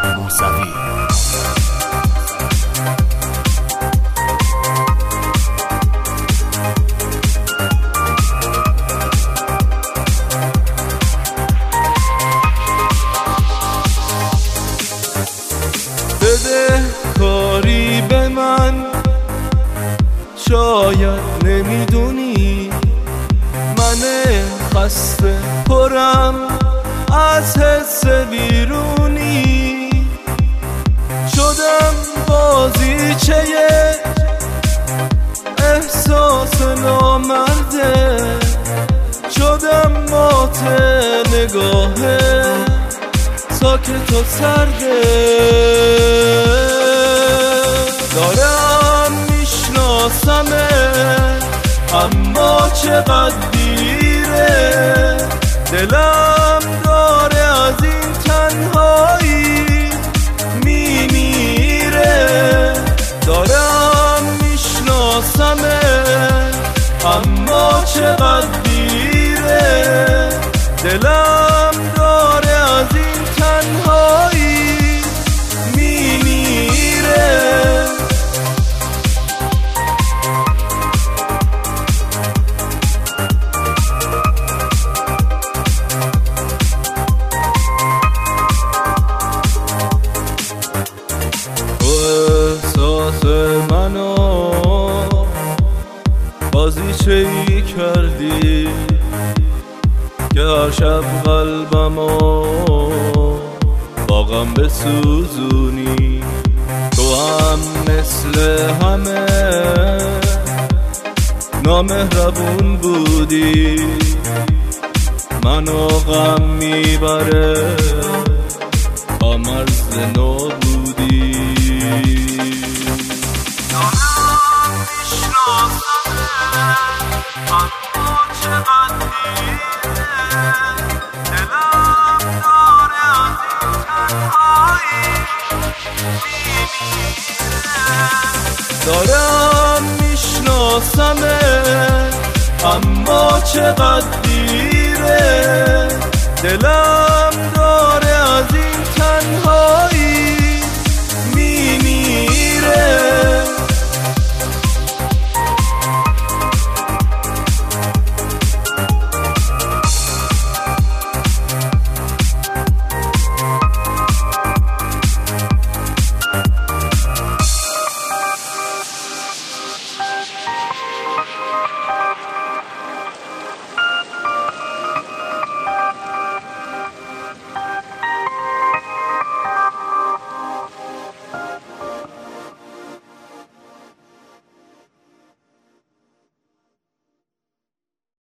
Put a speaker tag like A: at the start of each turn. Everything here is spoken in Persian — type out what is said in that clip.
A: موسوی.
B: بده کاری به من، شاید نمیدونی من خسته پرم از حس بیرونی، شدم بازیچه احساس نامرده، شدم مات نگاه ساکت و سرده. دارم میشناسمه اما چقدر دیره، دلم داره از این تنهایی میمیره. دارم میشناسمه اما چقدر دیره، دلم داره از این تنهایی میمیره. احساس منو بازیچه‌ای کردی که هر شب قلبمو با غم بسوزونی. تو هم مثل همه نامهربون بودی، منو غم میبره با مرز نابودی. دارم میشناسمه اما چقدر دیره، دلم داره از این تنهایی میمیره. دارم میشناسمه اما چقدر دیره، دلم